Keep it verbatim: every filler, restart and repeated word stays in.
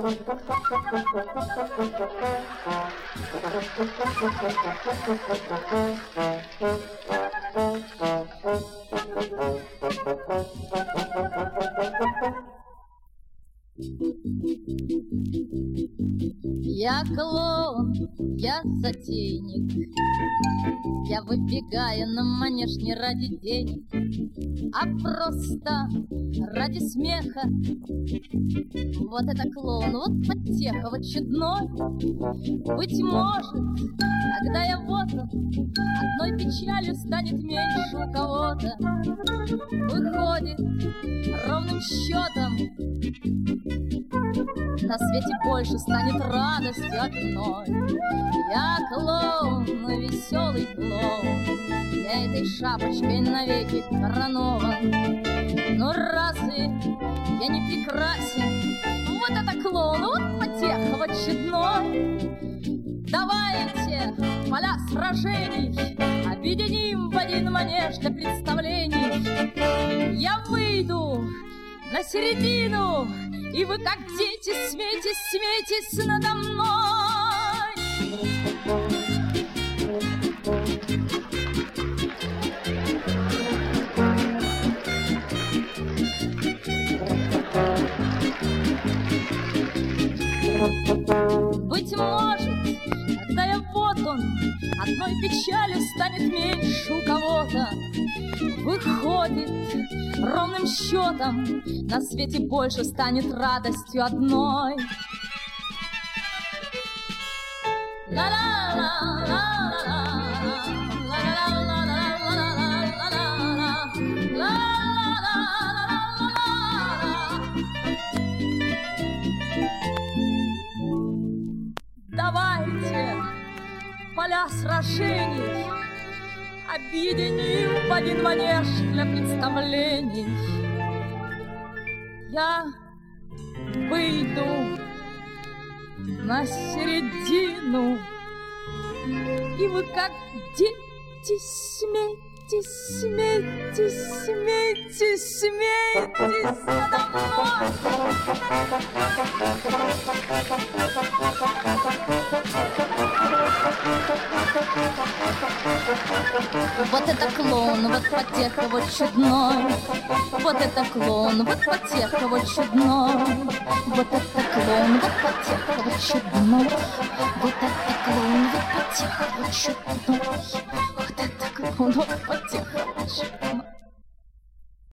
Я клоун, я затейник, я выбегаю на манеж не ради денег, а просто ради смеха. Вот это клоун, вот потеха, вот чудной. Быть может, когда я вот он, одной печалью станет меньше у кого-то. Выходит ровным счетом, на свете больше станет радостью одной. Я клоун, веселый клоун, я этой шапочкой навеки коронован. Но разве я не прекрасен? Вот это клоун, вот потеха, вот чудной. Давайте поля сражений объединим в один манеж для представлений. Я выйду на середину, и вы, как дети, смейтесь, смейтесь надо мной. Быть может, когда я вот он, одной печалью станет меньше у кого-то. Выходит, ровным счетом, на свете больше станет радостью одной. Давайте поля сражений объединим в один манеж для представлений. Я выйду на середину, и вы, как дети, смейтесь, смейтесь, смейтесь, смейтесь надо мной. Вот это клоун, вот потеха, вот чудной. Вот это клоун, вот потеха, вот чудной. Вот это клоун, вот потеха, вот чудной. Вот это клоун, вот потеха, вот чудной. Вот это клоун, вот потеха, вот чудной.